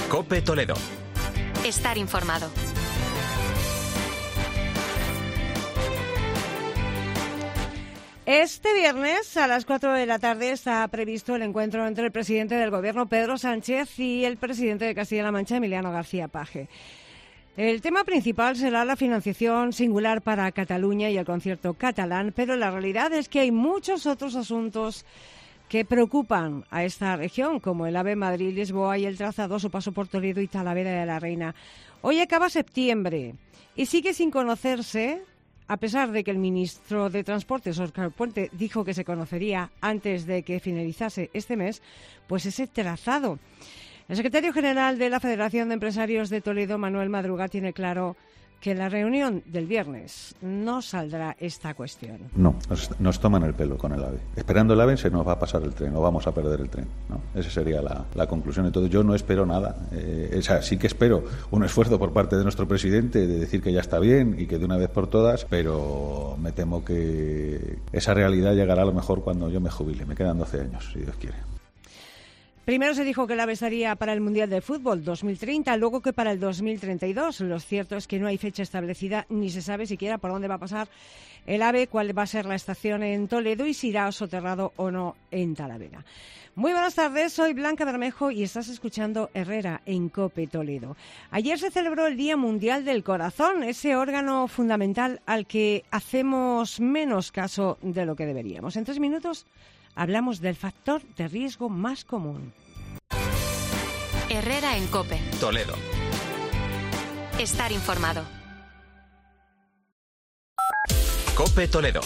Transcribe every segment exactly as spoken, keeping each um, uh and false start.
COPE Toledo. Estar informado. Este viernes a las cuatro de la tarde está previsto el encuentro entre el presidente del Gobierno, Pedro Sánchez, y el presidente de Castilla-La Mancha, Emiliano García Paje. El tema principal será la financiación singular para Cataluña y el concierto catalán, pero la realidad es que hay muchos otros asuntos que preocupan a esta región, como el AVE Madrid-Lisboa y el trazado a su paso por Toledo y Talavera de la Reina. Hoy acaba septiembre y sigue sin conocerse, a pesar de que el ministro de Transportes, Óscar Puente, dijo que se conocería antes de que finalizase este mes, pues ese trazado. El secretario general de la Federación de Empresarios de Toledo, Manuel Madruga, tiene claro que en la reunión del viernes no saldrá esta cuestión. No, nos, nos toman el pelo con el AVE. Esperando el AVE se nos va a pasar el tren, o vamos a perder el tren, ¿no? Esa sería la, la conclusión. Entonces yo no espero nada. Eh, o sea, sí que espero un esfuerzo por parte de nuestro presidente de decir que ya está bien y que de una vez por todas, pero me temo que esa realidad llegará a lo mejor cuando yo me jubile. Me quedan doce años, si Dios quiere. Primero se dijo que el AVE estaría para el Mundial de Fútbol dos mil treinta, luego que para el dos mil treinta y dos. Lo cierto es que no hay fecha establecida, ni se sabe siquiera por dónde va a pasar el AVE, cuál va a ser la estación en Toledo y si irá soterrado o no en Talavera. Muy buenas tardes, soy Blanca Bermejo y estás escuchando Herrera en COPE Toledo. Ayer se celebró el Día Mundial del Corazón, ese órgano fundamental al que hacemos menos caso de lo que deberíamos. En tres minutos hablamos del factor de riesgo más común. Herrera en COPE Toledo. Estar informado. COPE Toledo.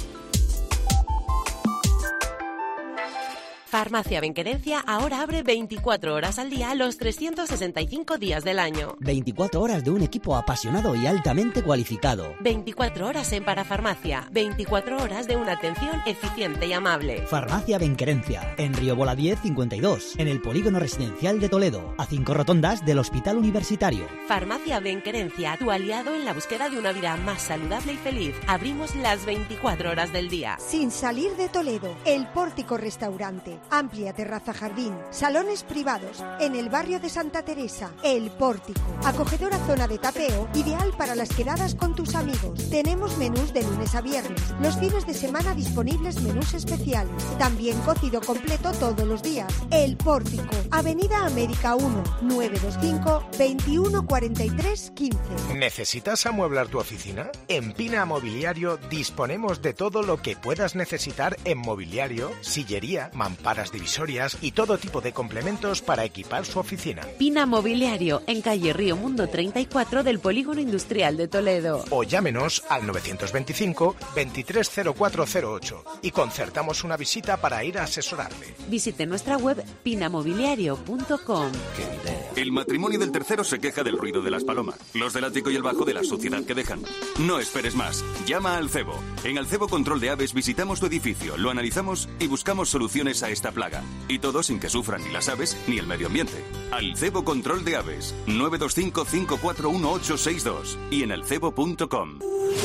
Farmacia Benquerencia ahora abre veinticuatro horas al día los trescientos sesenta y cinco días del año. veinticuatro horas de un equipo apasionado y altamente cualificado. veinticuatro horas en parafarmacia. veinticuatro horas de una atención eficiente y amable. Farmacia Benquerencia, en Río Bola diez cincuenta y dos, en el Polígono Residencial de Toledo, a cinco rotondas del Hospital Universitario. Farmacia Benquerencia, tu aliado en la búsqueda de una vida más saludable y feliz. Abrimos las veinticuatro horas del día. Sin salir de Toledo, el Pórtico Restaurante. Amplia terraza jardín, salones privados, en el barrio de Santa Teresa, El Pórtico. Acogedora zona de tapeo, ideal para las quedadas con tus amigos. Tenemos menús de lunes a viernes, los fines de semana disponibles menús especiales. También cocido completo todos los días. El Pórtico, Avenida América uno, nueve dos cinco, veintiuno cuarenta y tres quince. ¿Necesitas amueblar tu oficina? En Pina Mobiliario disponemos de todo lo que puedas necesitar en mobiliario, sillería, mamparas divisorias y todo tipo de complementos para equipar su oficina. Pina Mobiliario, en calle Río Mundo treinta y cuatro del Polígono Industrial de Toledo. O llámenos al novecientos veinticinco, veintitrés cero cuatro cero ocho y concertamos una visita para ir a asesorarle. Visite nuestra web pinamobiliario punto com. El matrimonio del tercero se queja del ruido de las palomas, los del ático y el bajo de la suciedad que dejan. No esperes más, llama al cebo. En Alcebo Control de Aves visitamos tu edificio, lo analizamos y buscamos soluciones a esta plaga. Y todo sin que sufran ni las aves ni el medio ambiente. Alcebo Control de Aves, nueve dos cinco, cinco cuatro uno, ocho seis dos y en alcebo punto com.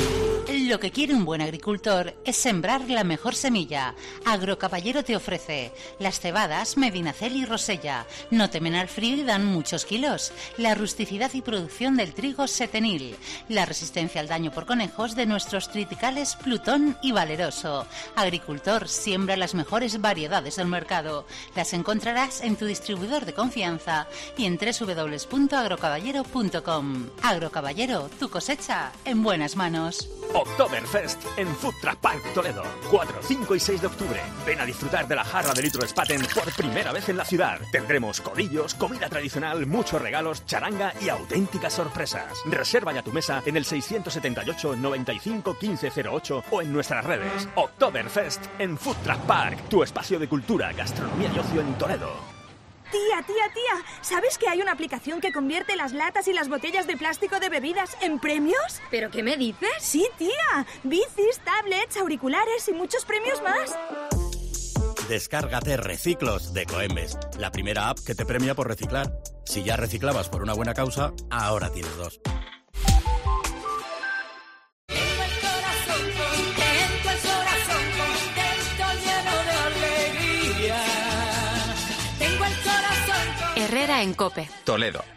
Lo que quiere un buen agricultor es sembrar la mejor semilla. Agrocaballero te ofrece las cebadas Medinacel y Rosella. No temen al frío y dan muchos kilos. La rusticidad y producción del trigo Setenil. La resistencia al daño por conejos de nuestros triticales Plutón y Valeroso. Agricultor, siembra las mejores variedades del mercado. Las encontrarás en tu distribuidor de confianza y en doble u doble u doble u punto agrocaballero punto com. Agrocaballero, tu cosecha en buenas manos. Oktoberfest en Food Truck Park Toledo. cuatro, cinco y seis de octubre. Ven a disfrutar de la jarra de litro Spaten por primera vez en la ciudad. Tendremos codillos, comida tradicional, muchos regalos, charanga y auténticas sorpresas. Reserva ya tu mesa en el seiscientos setenta y ocho, noventa y cinco, quince cero ocho o en nuestras redes. Oktoberfest en Food Truck Park, tu espacio de cultura, gastronomía y ocio en Toledo. Tía, tía, tía, ¿sabes que hay una aplicación que convierte las latas y las botellas de plástico de bebidas en premios? ¿Pero qué me dices? Sí, tía, bicis, tablets, auriculares y muchos premios más. Descárgate Reciclos de Coembes, la primera app que te premia por reciclar. Si ya reciclabas por una buena causa, ahora tienes dos. Herrera en COPE Toledo.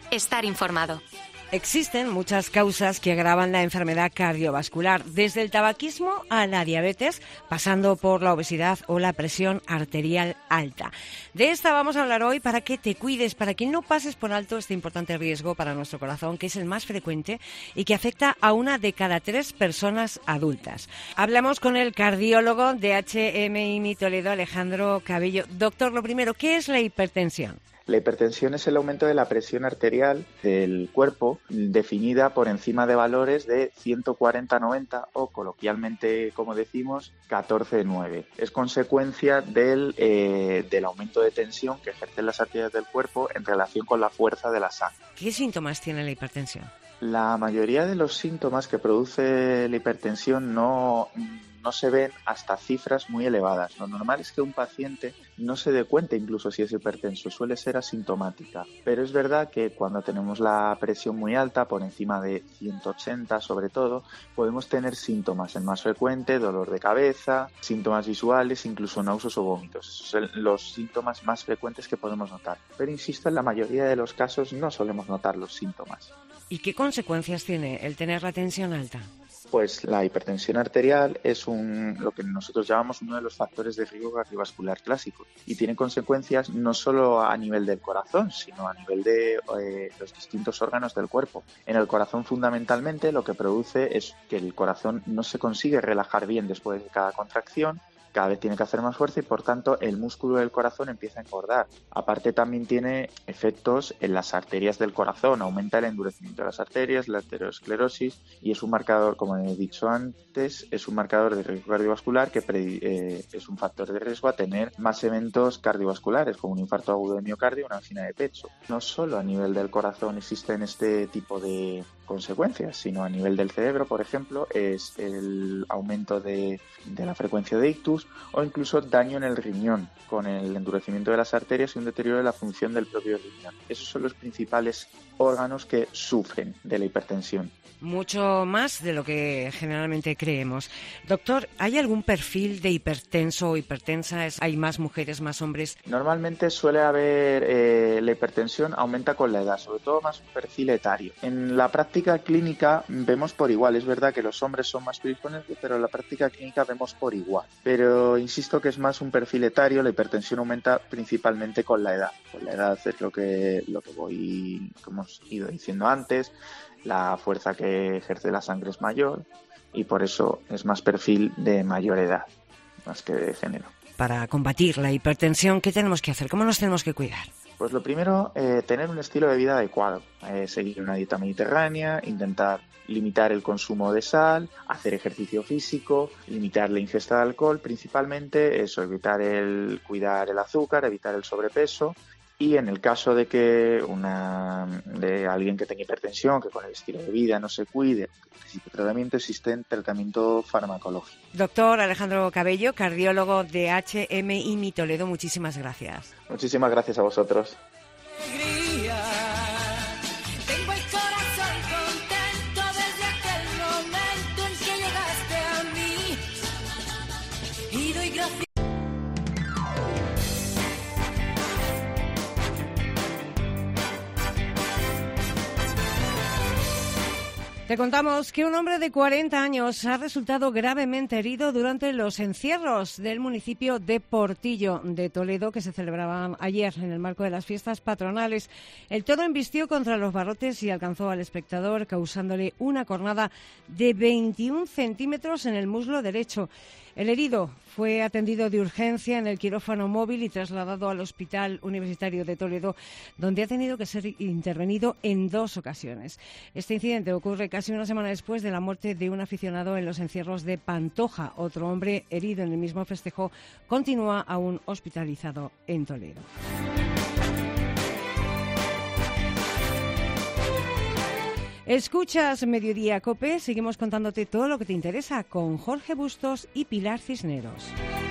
Estar informado. Existen muchas causas que agravan la enfermedad cardiovascular, desde el tabaquismo a la diabetes, pasando por la obesidad o la presión arterial alta. De esta vamos a hablar hoy para que te cuides, para que no pases por alto este importante riesgo para nuestro corazón, que es el más frecuente y que afecta a una de cada tres personas adultas. Hablamos con el cardiólogo de H M I Toledo, Alejandro Cabello. Doctor, lo primero, ¿qué es la hipertensión? La hipertensión es el aumento de la presión arterial del cuerpo definida por encima de valores de ciento cuarenta noventa o, coloquialmente, como decimos, catorce nueve. Es consecuencia del, eh, del aumento de tensión que ejercen las arterias del cuerpo en relación con la fuerza de la sangre. ¿Qué síntomas tiene la hipertensión? La mayoría de los síntomas que produce la hipertensión no... no se ven hasta cifras muy elevadas. Lo normal es que un paciente no se dé cuenta incluso si es hipertenso, suele ser asintomática. Pero es verdad que cuando tenemos la presión muy alta, por encima de ciento ochenta sobre todo, podemos tener síntomas. El más frecuente, dolor de cabeza, síntomas visuales, incluso náuseas o vómitos. Esos son los síntomas más frecuentes que podemos notar. Pero insisto, en la mayoría de los casos no solemos notar los síntomas. ¿Y qué consecuencias tiene el tener la tensión alta? Pues la hipertensión arterial es un, lo que nosotros llamamos uno de los factores de riesgo cardiovascular clásicos y tiene consecuencias no solo a nivel del corazón, sino a nivel de eh, los distintos órganos del cuerpo. En el corazón, fundamentalmente, lo que produce es que el corazón no se consigue relajar bien después de cada contracción, cada vez tiene que hacer más fuerza y, por tanto, el músculo del corazón empieza a engordar. Aparte, también tiene efectos en las arterias del corazón, aumenta el endurecimiento de las arterias, la aterosclerosis, y es un marcador, como he dicho antes, es un marcador de riesgo cardiovascular que pre- eh, es un factor de riesgo a tener más eventos cardiovasculares, como un infarto agudo de miocardio o una angina de pecho. No solo a nivel del corazón existen este tipo de consecuencias, sino a nivel del cerebro, por ejemplo, es el aumento de, de la frecuencia de ictus o incluso daño en el riñón con el endurecimiento de las arterias y un deterioro de la función del propio riñón. Esos son los principales órganos que sufren de la hipertensión. Mucho más de lo que generalmente creemos. Doctor, ¿hay algún perfil de hipertenso o hipertensa? ¿Hay más mujeres, más hombres? Normalmente suele haber, eh, la hipertensión aumenta con la edad, sobre todo más un perfil etario. En la práctica clínica vemos por igual, es verdad que los hombres son más predisponentes, pero en la práctica clínica vemos por igual. Pero insisto que es más un perfil etario, la hipertensión aumenta principalmente con la edad. Con la edad es lo que, lo que voy, como hemos ido diciendo antes, la fuerza que ejerce la sangre es mayor y por eso es más perfil de mayor edad, más que de género. Para combatir la hipertensión, ¿qué tenemos que hacer? ¿Cómo nos tenemos que cuidar? Pues lo primero, eh, tener un estilo de vida adecuado, eh, seguir una dieta mediterránea, intentar limitar el consumo de sal, hacer ejercicio físico, limitar la ingesta de alcohol, principalmente eso, evitar el cuidar el azúcar, evitar el sobrepeso. Y en el caso de que una de alguien que tenga hipertensión, que con el estilo de vida no se cuide, que necesite tratamiento, existe un tratamiento farmacológico. Doctor Alejandro Cabello, cardiólogo de H M I Toledo, muchísimas gracias. Muchísimas gracias a vosotros. Tengo el corazón contento desde aquel momento en que llegaste a mí y doy gracias. Te contamos que un hombre de cuarenta años ha resultado gravemente herido durante los encierros del municipio de Portillo de Toledo, que se celebraban ayer en el marco de las fiestas patronales. El toro embistió contra los barrotes y alcanzó al espectador, causándole una cornada de veintiún centímetros en el muslo derecho. El herido fue atendido de urgencia en el quirófano móvil y trasladado al Hospital Universitario de Toledo, donde ha tenido que ser intervenido en dos ocasiones. Este incidente ocurre casi una semana después de la muerte de un aficionado en los encierros de Pantoja. Otro hombre herido en el mismo festejo continúa aún hospitalizado en Toledo. Escuchas Mediodía COPE, seguimos contándote todo lo que te interesa con Jorge Bustos y Pilar Cisneros.